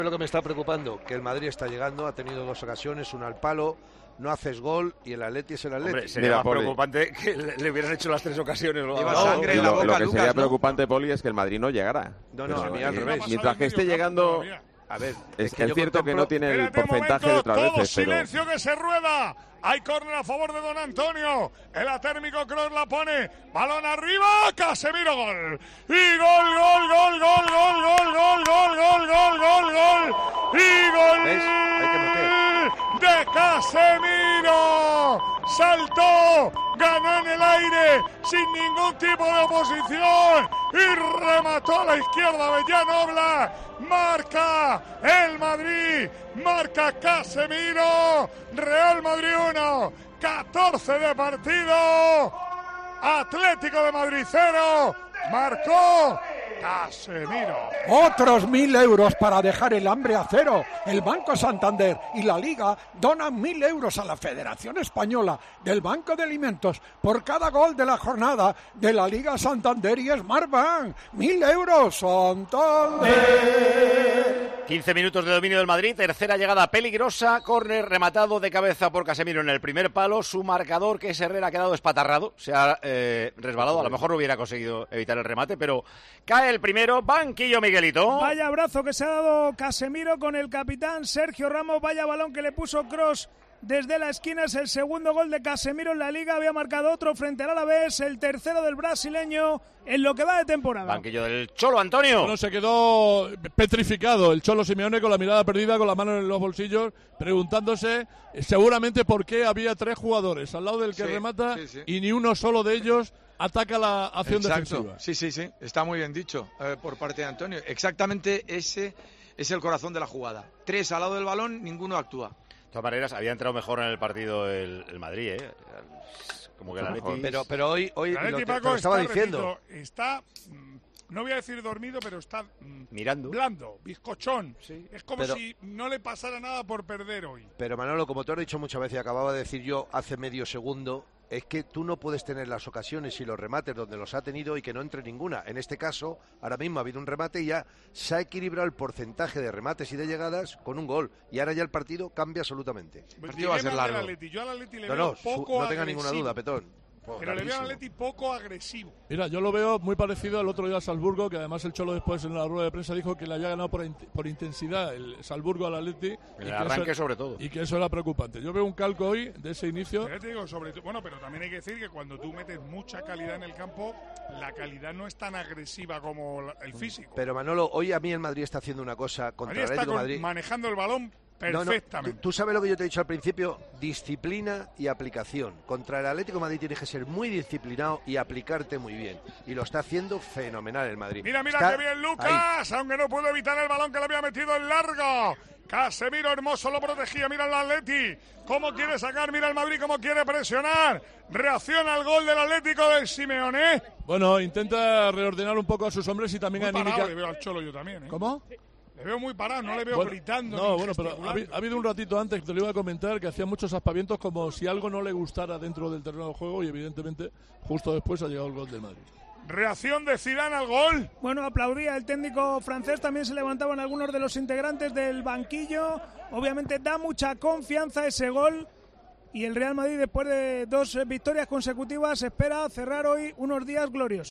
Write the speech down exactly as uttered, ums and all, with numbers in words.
Lo que me está preocupando, que el Madrid está llegando, ha tenido dos ocasiones, una al palo, no haces gol y el Atleti es el Atleti. Hombre, sería Mira, más Poli. preocupante que le, le hubieran hecho las tres ocasiones. ¿no? Lleva No, sangre en Y la lo, boca, lo que Lucas, sería ¿no? preocupante, Poli, es que el Madrid no llegara. No, no, Pero, a mí al eh, revés. Mientras que esté llegando, A ver, es, que es yo cierto que contemplo- no tiene el Espérate un porcentaje de momento, otras todo veces, pero... silencio que se rueda. Hay córner a favor de Don Antonio. El atérmico Kroos la pone. Balón arriba. Casemiro, gol. Y gol, gol, gol, gol, gol, gol, gol, gol, gol, gol, gol, gol. Y gol ¿Ves? Hay que meter. de Casemiro. Saltó, ganó en el aire sin ningún tipo de oposición y remató a la izquierda Bellán Oblak. Marca el Madrid, marca Casemiro. Real Madrid uno, catorce de partido. Atlético de Madrid cero, marcó Casemiro. Otros mil euros para dejar el hambre a cero. El Banco Santander y la Liga donan mil euros a la Federación Española del Banco de Alimentos por cada gol de la jornada de la Liga Santander y Smartbank. Mil euros, Santander. quince minutos de dominio del Madrid, tercera llegada peligrosa, córner rematado de cabeza por Casemiro en el primer palo, su marcador, que es Herrera, ha quedado espatarrado, se ha eh, resbalado, a lo mejor no hubiera conseguido evitar el remate, pero cae el primero, banquillo Miguelito. Vaya abrazo que se ha dado Casemiro con el capitán Sergio Ramos, vaya balón que le puso Kroos desde la esquina, es el segundo gol de Casemiro en la Liga, había marcado otro frente al Alavés, el tercero del brasileño en lo que va de temporada. Banquillo del Cholo, Antonio. Bueno, se quedó petrificado el Cholo Simeone con la mirada perdida, con la mano en los bolsillos, preguntándose eh, seguramente por qué había tres jugadores al lado del que Sí, remata sí, sí. y ni uno solo de ellos ataca la acción Exacto. defensiva. Sí, sí, sí. Está muy bien dicho eh, por parte de Antonio. Exactamente ese es el corazón de la jugada. Tres al lado del balón, ninguno actúa. De todas maneras, había entrado mejor en el partido el, el Madrid, ¿eh? Como que el Atleti... Pero, pero hoy, hoy El lo, Atleti, te- te Paco, lo estaba está, diciendo. repito, está, mm, no voy a decir dormido, pero está mm, Mirando. blando, bizcochón. Sí, Es como pero- si no le pasara nada por perder hoy. Pero Manolo, como te lo he dicho muchas veces, acababa de decir yo hace medio segundo, es que tú no puedes tener las ocasiones y los remates donde los ha tenido y que no entre ninguna. En este caso, ahora mismo ha habido un remate y ya se ha equilibrado el porcentaje de remates y de llegadas con un gol. Y ahora ya el partido cambia absolutamente. El partido va a ser Dilema del largo. Atleti. Yo al Atleti le No, veo no, su- poco no tenga ninguna agresivo, duda, Petón. Oh, Pero le veo al clarísimo. Atleti poco agresivo. Mira, yo lo veo muy parecido al otro día al Salzburgo, que además el Cholo después en la rueda de prensa dijo que le había ganado por, in- por intensidad el Salzburgo al Atleti. En y el que arranque eso, sobre todo. y que eso era preocupante. Yo veo un calco hoy de ese inicio. Pero ya te digo, sobre todo, bueno, pero también hay que decir que cuando tú metes mucha calidad en el campo, la calidad no es tan agresiva como la- el físico. Pero Manolo, hoy a mí el Madrid está haciendo una cosa contra Madrid el está Atlético de con- Madrid. manejando el balón No, no, perfectamente. tú, tú sabes lo que yo te he dicho al principio, disciplina y aplicación. Contra el Atlético de Madrid tienes que ser muy disciplinado y aplicarte muy bien. Y lo está haciendo fenomenal el Madrid. Mira, mira Está qué bien Lucas, aunque no pudo evitar el balón que le había metido en largo. Casemiro hermoso lo protegía, mira el Atleti, cómo quiere sacar, mira el Madrid cómo quiere presionar. Reacciona al gol del Atlético de Simeone. Bueno, intenta reordenar un poco a sus hombres y también Muy parado anímica. le veo al Cholo yo también, ¿eh? ¿Cómo? Le veo muy parado, no le veo Bueno, gritando. No, ni bueno, pero ha, gesticulando. habi- ha habido un ratito antes que te lo iba a comentar que hacía muchos aspavientos como si algo no le gustara dentro del terreno de juego y evidentemente justo después ha llegado el gol del Madrid. Reacción de Zidane al gol. Bueno, aplaudía el técnico francés, también se levantaban algunos de los integrantes del banquillo. Obviamente da mucha confianza ese gol y el Real Madrid, después de dos victorias consecutivas, espera cerrar hoy unos días gloriosos.